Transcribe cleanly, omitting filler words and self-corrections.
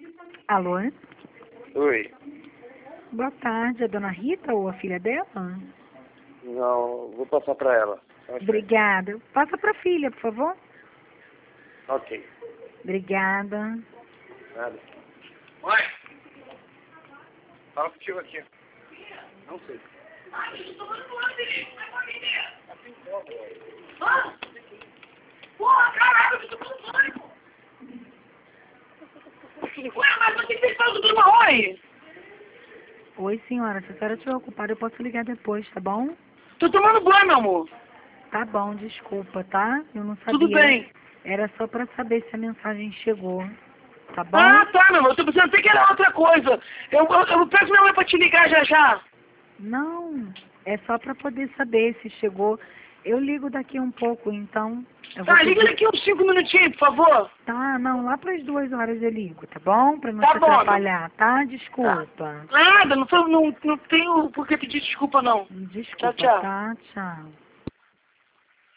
Alô? Oi. Boa tarde, a dona Rita ou a filha dela? Não, vou passar pra ela. Obrigada. Passa pra filha, por favor. Ok. Obrigada. Nada. Oi. Fala contigo aqui. Não sei. Porra, caralho, eu tô com pânico. Ué, mas você que fez do Marrone? Oi, senhora. Se a senhora estiver ocupada, eu posso ligar depois, tá bom? Tô tomando banho, meu amor. Tá bom, desculpa, tá? Eu não sabia. Tudo bem. Era só pra saber se a mensagem chegou. Tá bom? Ah, tá, meu amor. Eu tô pensando até que era outra coisa. Eu peço minha mãe pra te ligar já já. Não, é só pra poder saber se chegou. Eu ligo daqui um pouco, então. Eu vou Tá, liga pedir... daqui uns 5 minutinhos, por favor. Tá, não, lá pras 2 horas eu ligo, tá bom? Pra não Tá te bom, atrapalhar, tá? Desculpa. Nada, não tenho por que pedir desculpa, não. Desculpa, Tchau, tchau. tá? Tchau.